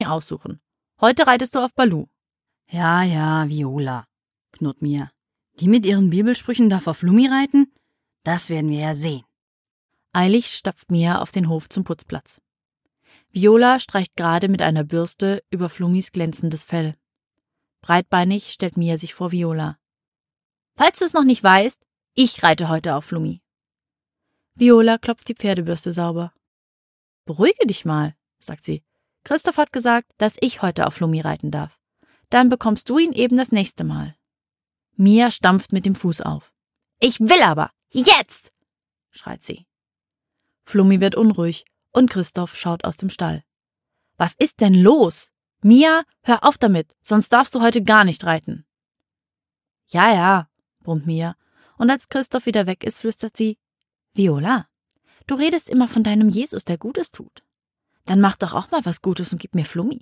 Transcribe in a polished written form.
aussuchen. Heute reitest du auf Baloo. Ja, Viola, knurrt Mia. Die mit ihren Bibelsprüchen darf auf Flummi reiten? Das werden wir ja sehen. Eilig stapft Mia auf den Hof zum Putzplatz. Viola streicht gerade mit einer Bürste über Flummis glänzendes Fell. Breitbeinig stellt Mia sich vor Viola. Falls du es noch nicht weißt, ich reite heute auf Flummi. Viola klopft die Pferdebürste sauber. Beruhige dich mal, sagt sie. Christoph hat gesagt, dass ich heute auf Flummi reiten darf. Dann bekommst du ihn eben das nächste Mal. Mia stampft mit dem Fuß auf. Ich will aber! Jetzt! Schreit sie. Flummi wird unruhig und Christoph schaut aus dem Stall. Was ist denn los? Mia, hör auf damit, sonst darfst du heute gar nicht reiten. Ja, brummt Mia, und als Christoph wieder weg ist, flüstert sie, Viola, du redest immer von deinem Jesus, der Gutes tut. Dann mach doch auch mal was Gutes und gib mir Flummi.